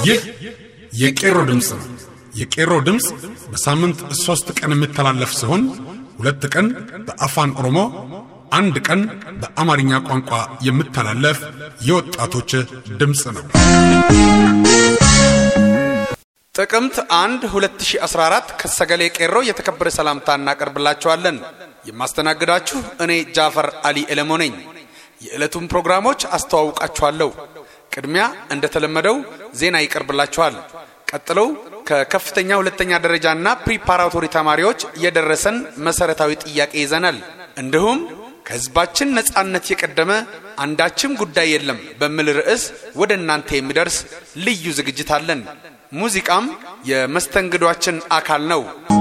ይህ የቄሮ ድምጽ ነው። የቄሮ ድምጽ በሳምንት 3 ቀን የሚተላለፍ ሲሆን 2 ቀን በአፋን ኦሮሞ፣ 1 ቀን በአማርኛ ቋንቋ የሚተላለፍ የወጣቶች ድምጽ ነው። ጥቅምት 1 2014 ከሰገሌ ቄሮ የተከበረ ሰላምታ እናቀርብላችኋለን። የማስተናግዳችሁ እኔ ጃፈር አሊ ኤለሞ ነኝ። የዕለቱን ፕሮግራሞች አስተዋውቃችኋለሁ። ቅድሚያ እንደተለመደው ዜና ይቀርብላችኋል። ቀጥለው ከከፍተኛ ሁለተኛ ደረጃና ፕሪፓራቶሪ ተማሪዎች የደረሰን መሰረታዊ ጥያቄ ይዘናል። እንዲሁም ከህዝባችን ነጻነት የቀደመ አንዳችም ጉዳይ የለም በሚል ርዕስ ወደ እናንተ የሚደርስ ልዩ ዝግጅት አለን። ሙዚቃም የመስተንግዶአችን አካል ነው።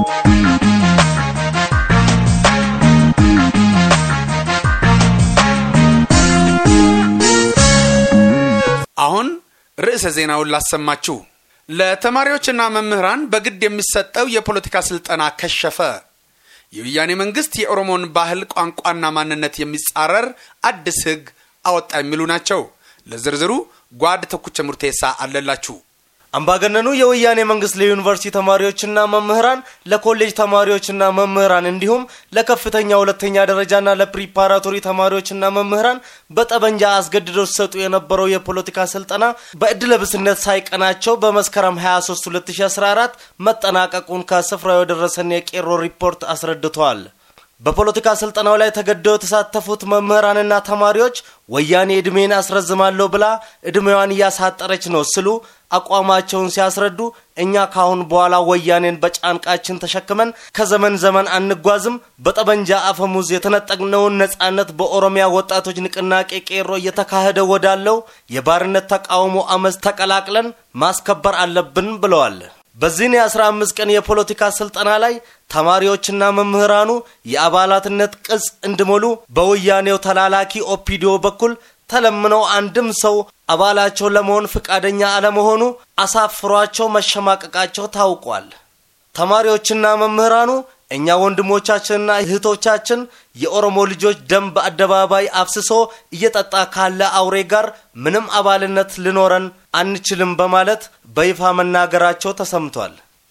አሁን ርዕሰ ዜናውን ላሰማችሁ። ለተማሪዎችና መምህራን በግድ የሚሰጠው የፖለቲካ ስልጠና ከሸፈ። የወያኔ መንግስት የኦሮሞን ባህል ቋንቋና ማንነት የሚጻረር አዲስ ህግ አወጣ የሚሉ ናቸው። ለዝርዝሩ ጓድ ተኩቸ ሙርቴሳ አለላችሁ። አምባገነኑ የወያኔ መንግስት ለዩኒቨርሲቲ ተማሪዎችና መምህራን፣ ለኮሌጅ ተማሪዎችና መምህራን እንዲሁም ለከፍተኛ ሁለተኛ ደረጃና ለፕሪፓራቶሪ ተማሪዎችና መምህራን በጠበንጃ አስገድደው ሲሰጡ የነበረው የፖለቲካ ስልጠና በእድለብስነት ሳይቀናቸው በመስከረም 23 2014 መጠናቀቁን ከስፍራው የደረሰን የቄሮ ሪፖርት አስረድቷል። በፖለቲካ ስልጠናው ላይ ተገደው የተሳተፉት መምህራንና ተማሪዎች ወያኔ እድሜን አስረዝማለሁ ብላ እድሜዋን ያሳጠረች ነው ሲሉ አቋማቸውን ሲያስረዱ፣ እኛ ካሁን በኋላ ወያኔን በጫንቃችን ተሸክመን ከዘመን ዘመን አንጓዝም፣ በጠበንጃ አፈሙዝ የተነጠቅነውን ነጻነት በኦሮሚያ ወጣቶች ንቅናቄ ቄሮ እየተካሄደ ወዳለው የባርነት ተቃውሞ አመጽ ተቀላቅለን ማስከበር አለብን ብለዋል። በዚህ የ15 ቀን የፖለቲካ ስልጠና ላይ ተማሪዎችና መምህራኑ የአባላትነት ቅጽ እንዲሞሉ በወያኔው ተላላኪ ኦፒዲዮ በኩል ተለምነው አንድም ሰው አባላቸው ለመሆን ፍቃደኛ አለመሆኑ አሳፍሯቸው መሸማቀቃቸው ታውቋል። ተማሪዎችና መምህራኑ እኛ ወንድሞቻችንና እህቶቻችን የኦሮሞ ልጆች ደም በአደባባይ አፍስሶ እየጠጣ ካለ አውሬ ጋር ምንም አባልነት ሊኖረን አንችልም በማለት በይፋ መናገራቸው ተሰምቷል።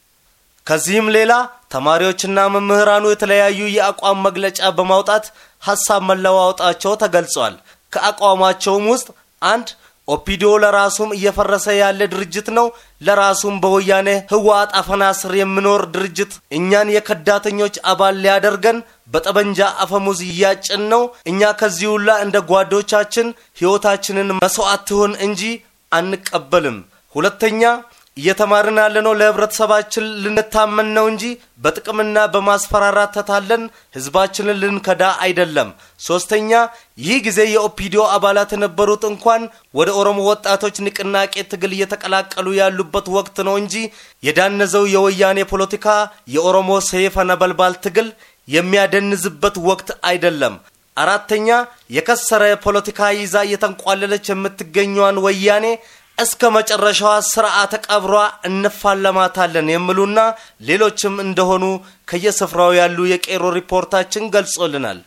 ከዚህም ሌላ ተማሪዎችና መምህራኑ የተለያዩ የአቋም መግለጫ በማውጣት ሐሳብ መለዋወጣቸው ተገልጿል። ከአቋማቸውም ውስጥ 1 ኦፒዲዮ ለራሱም እየፈረሰ ያለ ድርጅት ነው፣ ለራሱም በወያኔ ህወሓት አፈና ስር የሚኖር ድርጅት እኛን የከዳተኞች አባል ሊያደርገን በጠበንጃ አፈሙዝ እያጭን ነው፣ እኛ ከዚህ ሁላ እንደ ጓዶቻችን ህይወታችንን መስዋዕት ትሁን እንጂ አንቀበልም። 2ኛ እየተማርን ያለነው ለህብረተሰባችን ልንታመን ነው እንጂ በጥቅምና በማስፈራራት ተታለን ህዝባችንን ልንከዳ አይደለም። 3ኛ ይህ ጊዜ የኦፒዲዮ አባላት የነበሩት እንኳን ወደ ኦሮሞ ወጣቶች ንቅናቄ ትግል እየተቀላቀሉ ያሉበት ወቅት ነው እንጂ የዳነዘው የወያኔ ፖለቲካ የኦሮሞ ሰይፈ ነበልባል ትግል የሚያደንዝበት ወቅት አይደለም። 4ኛ የከሰረ ፖለቲካ ይዛ የተንቋለለች የምትገኘዋን ወያኔ እስከ መጨረሻዋ ስርዓተ ቀብሯ እንፋለማታለን የሚሉና ሌሎችም እንደሆኑ ከየስፍራው ያሉ የቄሮ ሪፖርታችን ገልጾልናል።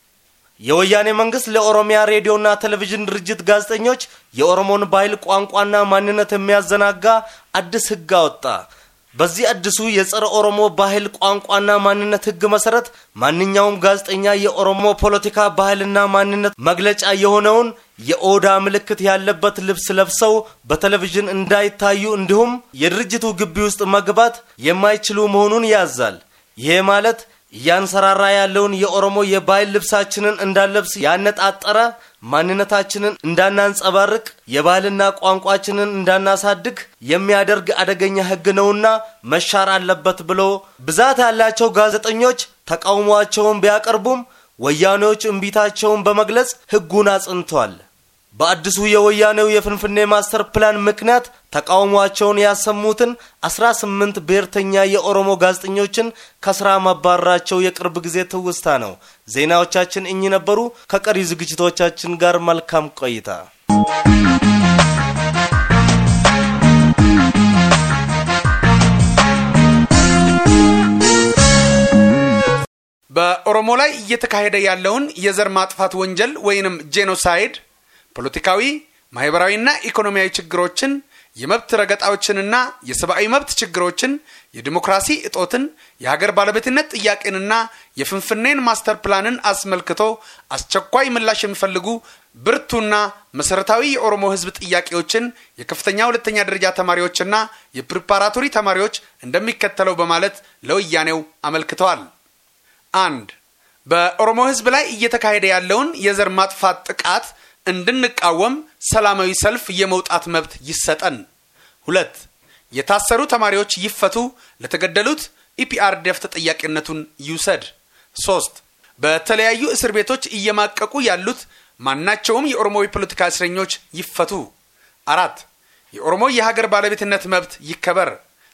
የወያኔ መንግስት ለኦሮሚያ ሬዲዮና ቴሌቪዥን ድርጅት ጋዜጠኞች የኦሮሞን ባህል ቋንቋና ማንነት የሚያዘናጋ አዲስ ህግ አወጣ። በዚህ አዲሱ የጸረ ኦሮሞ ባህል ቋንቋና ማንነት ህግ መሰረት ማንኛውም ጋዜጠኛ የኦሮሞ ፖለቲካ ባህልና ማንነት መግለጫ የሆነውን የኦዳ ምልክት ያለበት ልብስ ለብሰው በቴሌቪዥን እንዳይታዩ እንዲሁም የድርጅቱ ግቢ ውስጥ መግባት የማይችሉ መሆኑን ያዛል። ይሄ ማለት ያንሰራራ ያለውን የኦሮሞ የባህል ልብሳችንን እንዳለብስ ያነጣጠረ ማንነታችንን እንዳናንጸባርቅ የባህልና ቋንቋችንን እንዳናሳድግ የሚያደርግ አደገኛ ህግ ነውና መሻር አለበት ብሎ ብዛት ያላቸው ጋዜጠኞች ተቃውሟቸውን ቢያቀርቡም ወያኔዎች እንቢታቸውን በመግለጽ ህጉን አጽንቷል። በአዲሱ የወያኔው የፍንፍኔ ማስተር ፕላን ምክንያት ተቃውሟቸውን ያሰሙትን 18 ብሔርተኛ የኦሮሞ ጋዜጠኞችን ከስራ ማባረራቸው የቅርብ ጊዜ ትውስታ ነው። ዜናዎቻችን እኚህ ነበሩ። ከቀሪ ዝግጅቶቻችን ጋር መልካም ቆይታ። በኦሮሞ ላይ እየተካሄደ ያለውን የዘር ማጥፋት ወንጀል ወይንም ጄኖሳይድ ፖለቲካዊ ማህበራዊና ኢኮኖሚያዊ ችግሮችን የመብት ረገጣዎችንና የሰብአዊ መብት ችግሮችን የዲሞክራሲ እጦትን የሀገር ባለቤትነት ጥያቄንና የፍንፍኔን ማስተር ፕላንን አስመልክቶ አስቸኳይ ምላሽ የሚፈልጉ ብርቱና መሰረታዊ የኦሮሞ ህዝብ ጥያቄዎችን የከፍተኛ ሁለተኛ ደረጃ ተማሪዎችና የፕሪፓራቶሪ ተማሪዎች እንደሚከተለው በማለት ለወያኔው አመልክተዋል። 1 በኦሮሞ ህዝብ ላይ እየተካሄደ ያለውን የዘር ማጥፋት ጥቃት እንድንቃወም ሰላማዊ ሰልፍ የመውጣት መብት ይሰጠን። 2 የታሰሩ ተማሪዎች ይፈቱ፣ ለተገደሉት ኢፒአርዲኤፍ ተጠያቂነቱን ይውሰድ። 3 በተለያዩ እስር ቤቶች እየማቀቁ ያሉት ማናቸውም የኦሮሞ የፖለቲካ እስረኞች ይፈቱ። 4 የኦሮሞ የሀገር ባለቤትነት መብት ይከበር።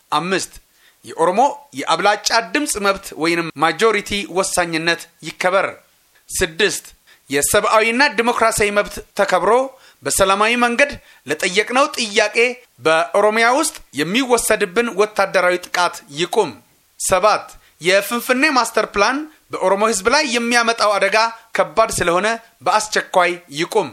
5 የኦሮሞ የአብላጫ ድምጽ መብት ወይንም ማጆሪቲ ወሳኝነት ይከበር። 6 የሰብአዊና ዲሞክራሲያዊ መብት ተከብሮ በሰላማዊ መንገድ ለጠየቅነው ጥያቄ በኦሮሚያ ውስጥ የሚወሰድብን ወታደራዊ ጥቃት ይቁም። 7 የፍንፍኔ ማስተር ፕላን በኦሮሞ ህዝብ ላይ የሚያመጣው አደጋ ከባድ ስለሆነ በአስቸኳይ ይቁም።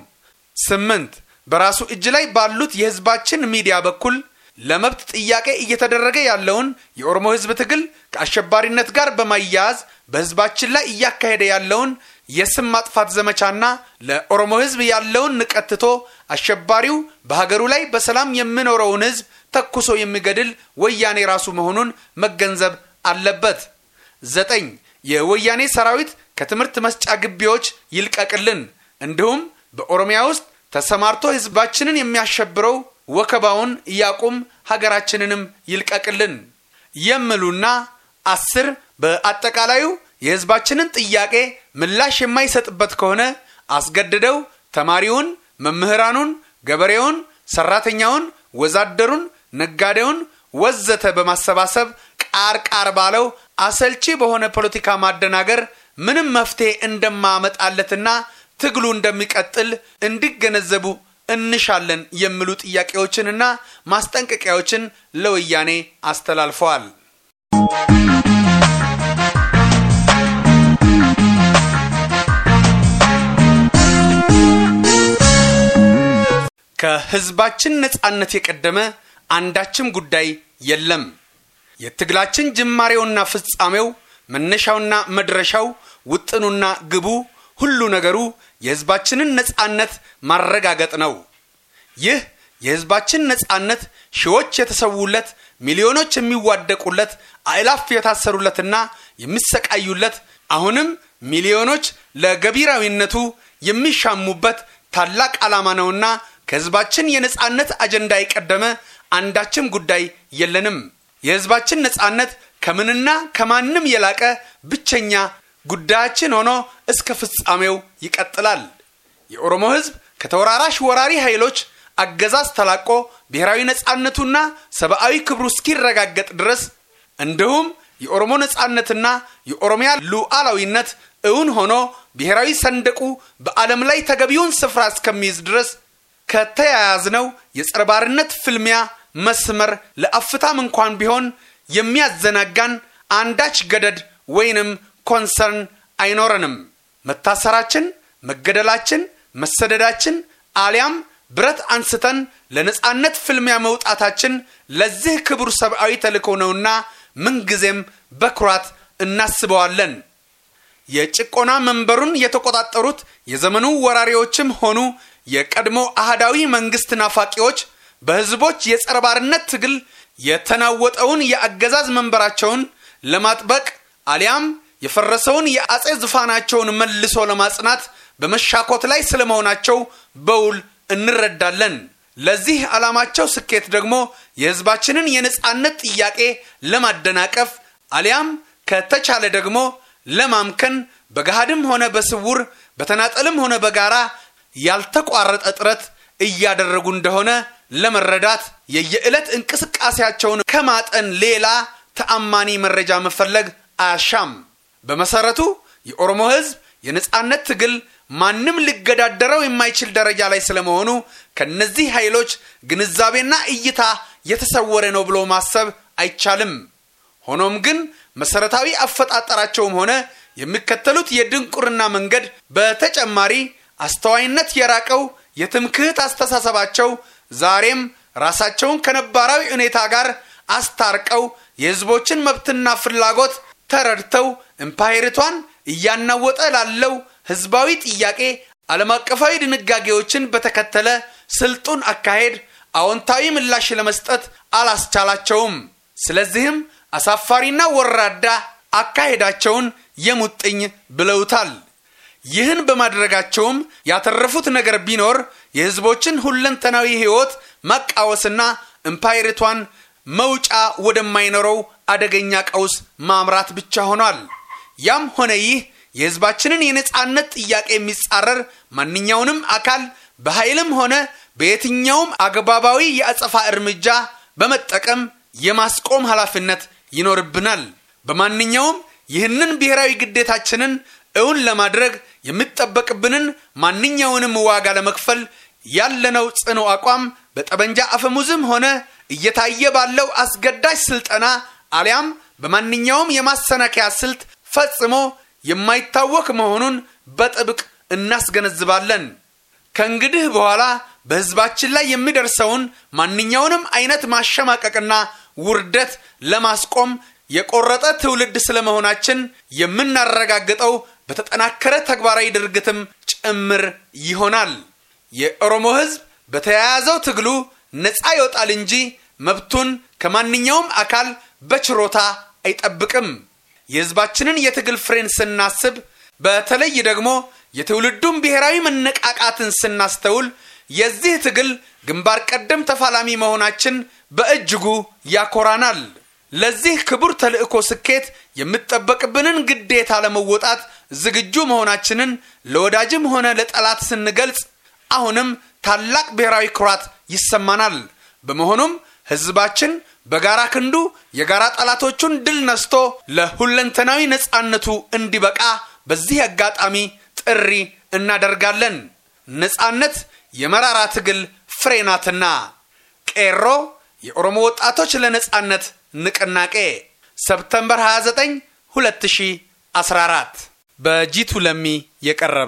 8 በራሱ እጅ ላይ ባሉት የህዝባችን ሚዲያ በኩል ለመብት ጥያቄ እየተደረገ ያለውን የኦሮሞ ህዝብ ትግል ከአሸባሪነት ጋር በማያያዝ በህዝባችን ላይ እያካሄደ ያለውን የስም ማጥፋት ዘመቻና ለኦሮሞ ህዝብ ያለውን ንቀትቶ አሸባሪው በሀገሩ ላይ በሰላም የሚኖረውን ህዝብ ተኩሶ የሚገድል ወያኔ ራሱ መሆኑን መገንዘብ አለበት። 9 የወያኔ ሰራዊት ከትምህርት መስጫ ግቢዎች ይልቀቅልን፣ እንዲሁም በኦሮሚያ ውስጥ ተሰማርቶ ህዝባችንን የሚያሸብረው ወከባውን ያቁም፣ ሀገራችንንም ይልቀቅልን የሚሉና 10 በአጠቃላዩ የህዝባችንን ጥያቄ ምላሽ የማይሰጥበት ከሆነ አስገድደው ተማሪውን፣ መምህራኑን፣ ገበሬውን፣ ሰራተኛውን፣ ወዛደሩን፣ ነጋዴውን ወዘተ በማሰባሰብ ቃርቃር ባለው አሰልቺ በሆነ ፖለቲካ ማደናገር ምንም መፍትሄ እንደማመጣለትና ትግሉ እንደሚቀጥል እንዲገነዘቡ እንሻለን የሚሉ ጥያቄዎችንና ማስጠንቀቂያዎችን ለወያኔ አስተላልፈዋል። ከህዝባችን ነጻነት የቀደመ አንዳችም ጉዳይ የለም። የትግላችን ጅማሬውና ፍጻሜው መነሻውና መድረሻው ውጥኑና ግቡ ሁሉ ነገሩ የህዝባችንን ነጻነት ማረጋገጥ ነው። ይህ የህዝባችን ነጻነት ሺዎች የተሰውለት፣ ሚሊዮኖች የሚዋደቁለት፣ አእላፍ የታሰሩለትና የሚሰቃዩለት፣ አሁንም ሚሊዮኖች ለገቢራዊነቱ የሚሻሙበት ታላቅ ዓላማ ነውና ከህዝባችን የነጻነት አጀንዳ የቀደመ አንዳችም ጉዳይ የለንም። የህዝባችን ነጻነት ከምንና ከማንም የላቀ ብቸኛ ጉዳያችን ሆኖ እስከ ፍጻሜው ይቀጥላል። የኦሮሞ ህዝብ ከተወራራሽ ወራሪ ኃይሎች አገዛዝ ተላቆ ብሔራዊ ነጻነቱና ሰብአዊ ክብሩ እስኪረጋገጥ ድረስ እንዲሁም የኦሮሞ ነጻነትና የኦሮሚያ ሉዓላዊነት እውን ሆኖ ብሔራዊ ሰንደቁ በዓለም ላይ ተገቢውን ስፍራ እስከሚይዝ ድረስ ከተያያዝነው የጸረ ባርነት ፍልሚያ መስመር ለአፍታም እንኳን ቢሆን የሚያዘናጋን አንዳች ገደድ ወይንም ኮንሰርን አይኖረንም። መታሰራችን፣ መገደላችን፣ መሰደዳችን አሊያም ብረት አንስተን ለነጻነት ፍልሚያ መውጣታችን ለዚህ ክቡር ሰብአዊ ተልእኮ ነውና ምንጊዜም በኩራት እናስበዋለን። የጭቆና መንበሩን የተቆጣጠሩት የዘመኑ ወራሪዎችም ሆኑ የቀድሞ አህዳዊ መንግስት ናፋቂዎች በህዝቦች የጸረ ባርነት ትግል የተናወጠውን የአገዛዝ መንበራቸውን ለማጥበቅ አሊያም የፈረሰውን የአጼ ዙፋናቸውን መልሶ ለማጽናት በመሻኮት ላይ ስለመሆናቸው በውል እንረዳለን። ለዚህ ዓላማቸው ስኬት ደግሞ የህዝባችንን የነጻነት ጥያቄ ለማደናቀፍ አሊያም ከተቻለ ደግሞ ለማምከን በገሃድም ሆነ በስውር በተናጠልም ሆነ በጋራ ያልተቋረጠ ጥረት እያደረጉ እንደሆነ ለመረዳት የየዕለት እንቅስቃሴያቸውን ከማጠን ሌላ ተአማኒ መረጃ መፈለግ አያሻም። በመሰረቱ የኦሮሞ ህዝብ የነጻነት ትግል ማንም ሊገዳደረው የማይችል ደረጃ ላይ ስለመሆኑ ከነዚህ ኃይሎች ግንዛቤና እይታ የተሰወረ ነው ብሎ ማሰብ አይቻልም። ሆኖም ግን መሰረታዊ አፈጣጠራቸውም ሆነ የሚከተሉት የድንቁርና መንገድ በተጨማሪ አስተዋይነት የራቀው የትምክህት አስተሳሰባቸው ዛሬም ራሳቸውን ከነባራዊ ሁኔታ ጋር አስታርቀው የህዝቦችን መብትና ፍላጎት ተረድተው ኢምፓየሪቷን እያናወጠ ላለው ህዝባዊ ጥያቄ ዓለም አቀፋዊ ድንጋጌዎችን በተከተለ ስልጡን አካሄድ አዎንታዊ ምላሽ ለመስጠት አላስቻላቸውም። ስለዚህም አሳፋሪና ወራዳ አካሄዳቸውን የሙጥኝ ብለውታል። ይህን በማድረጋቸውም ያተረፉት ነገር ቢኖር የህዝቦችን ሁለንተናዊ ህይወት መቃወስና ኢምፓየሪቷን መውጫ ወደማይኖረው አደገኛ ቀውስ ማምራት ብቻ ሆኗል። ያም ሆነ ይህ የህዝባችንን የነጻነት ጥያቄ የሚጻረር ማንኛውንም አካል በኃይልም ሆነ በየትኛውም አግባባዊ የአጸፋ እርምጃ በመጠቀም የማስቆም ኃላፊነት ይኖርብናል። በማንኛውም ይህንን ብሔራዊ ግዴታችንን እውን ለማድረግ የሚጠበቅብንን ማንኛውንም ዋጋ ለመክፈል ያለነው ጽኑ አቋም በጠበንጃ አፈሙዝም ሆነ እየታየ ባለው አስገዳጅ ስልጠና አሊያም በማንኛውም የማሰናከያ ስልት ፈጽሞ የማይታወቅ መሆኑን በጥብቅ እናስገነዝባለን። ከእንግዲህ በኋላ በህዝባችን ላይ የሚደርሰውን ማንኛውንም አይነት ማሸማቀቅና ውርደት ለማስቆም የቆረጠ ትውልድ ስለመሆናችን የምናረጋግጠው በተጠናከረ ተግባራዊ ድርጊትም ጭምር ይሆናል። የኦሮሞ ህዝብ በተያያዘው ትግሉ ነፃ ይወጣል እንጂ መብቱን ከማንኛውም አካል በችሮታ አይጠብቅም። የህዝባችንን የትግል ፍሬን ስናስብ በተለይ ደግሞ የትውልዱን ብሔራዊ መነቃቃትን ስናስተውል የዚህ ትግል ግንባር ቀደም ተፋላሚ መሆናችን በእጅጉ ያኮራናል። ለዚህ ክቡር ተልእኮ ስኬት የሚጠበቅብንን ግዴታ ለመወጣት ዝግጁ መሆናችንን ለወዳጅም ሆነ ለጠላት ስንገልጽ አሁንም ታላቅ ብሔራዊ ኩራት ይሰማናል። በመሆኑም ህዝባችን በጋራ ክንዱ የጋራ ጠላቶቹን ድል ነስቶ ለሁለንተናዊ ነጻነቱ እንዲበቃ በዚህ አጋጣሚ ጥሪ እናደርጋለን። ነጻነት የመራራ ትግል ፍሬናትና። ቄሮ የኦሮሞ ወጣቶች ለነጻነት ንቅናቄ ሰፕተምበር 29 2014 በጂቱ ለሚ የቀረበ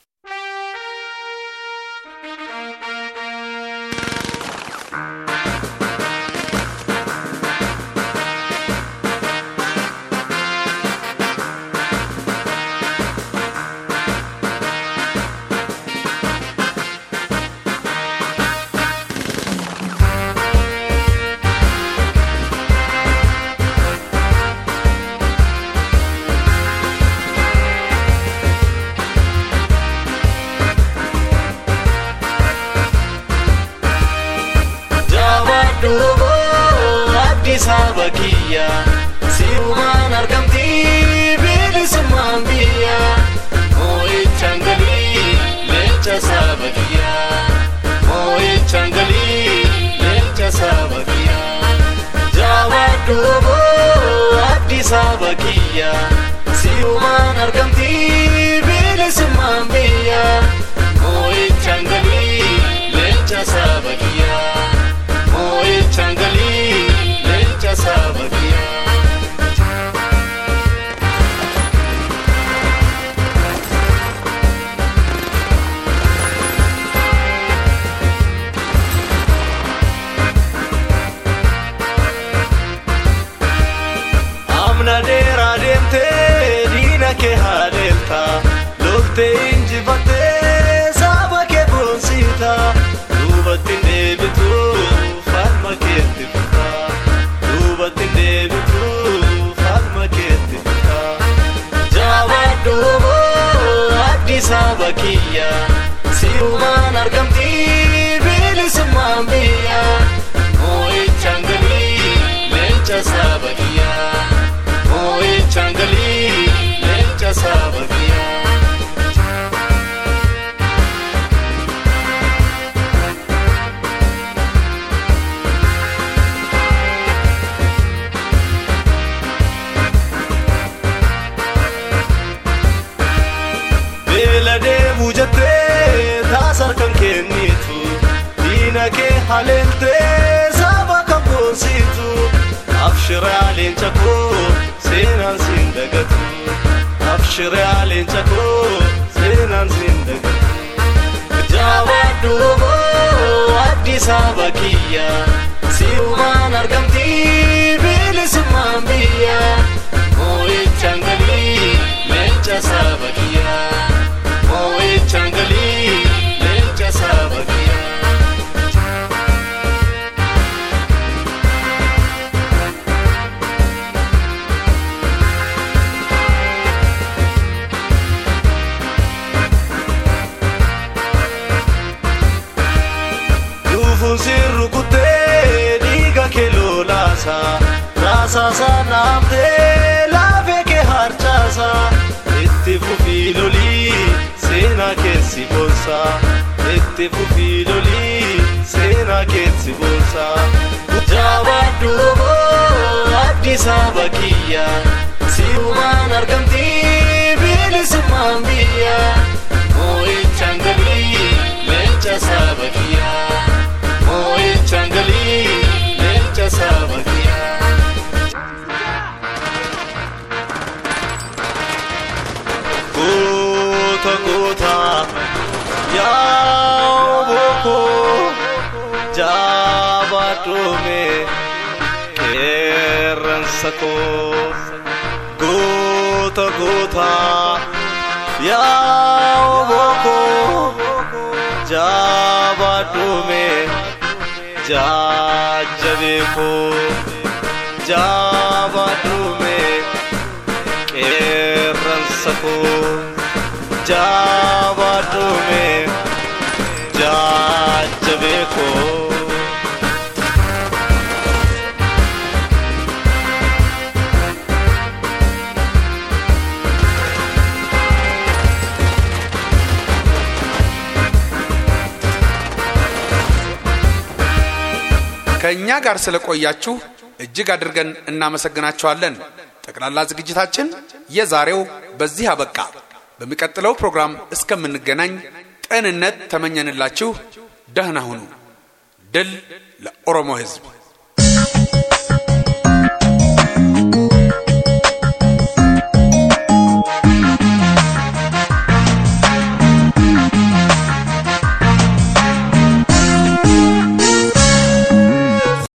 Sabakia siuman argamti bilisman biya oi changali lecha sabakia oi changali lecha sabakia jawadu abdi sabakia siuman argamti bilisman biya oi changali lecha sabakia oi changali sabakia amna dera demte dina ke halelta lotte injivate sabake bonsita dubatin debitu farma ke Sabakia siuman argamti bilisman biya oi changali lecha sabakia oi changali lecha sabakia tasarkan kennitu dinake halente sabaka bonsitu afshira lenchako senan sindagatu afshira lenchako senan sindagatu jawadu addi Addis Abakiyya siuman argamti bilisummaan biyya moo'ichaan galii leenca Sabakiyya moo'ichaan galii leenca Sabakiyya. Funsiru kute diga kelolasa rasa sanamte lave ke harchasa ittifu filoli sena kessi bolsa ittifu filoli sena kessi bolsa jawadu Addis Abakiyya siuman argamti bilisummaan biyya moo'ichaan galii leenca Sabakiyya moo'ichaan galii leenca Sabakiyya. Goota goota yaa obbo jabaadhume qeerransa koo goota goota yaa obbo jabaadhume jajjabeko jabaadhume qeerransa koo jabaadhume jajjabeko. ከኛ ጋር ስለቆያችሁ እጅግ አድርገን እናመሰግናችኋለን። ጠቅላላ ዝግጅታችን የዛሬው በዚህ አበቃ። በሚቀጥለው ፕሮግራም እስከምንገናኝ ጤንነት ተመኘንላችሁ። ደህና ሁኑ። ድል ለኦሮሞ ሕዝብ።